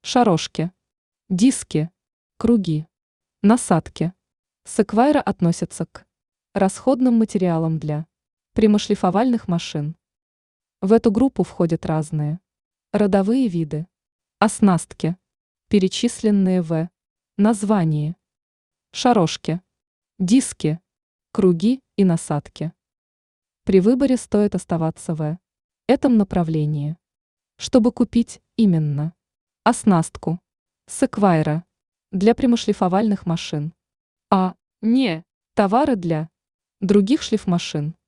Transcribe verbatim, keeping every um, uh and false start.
шарошки, диски, круги, насадки. Секвайра относятся к расходным материалам для прямошлифовальных машин. В эту группу входят разные родовые виды оснастки, перечисленные в названии: шарошки, диски, круги и насадки. При выборе стоит оставаться в этом направлении, чтобы купить именно оснастку секвайра для прямошлифовальных машин, а не товары для других шлифмашин.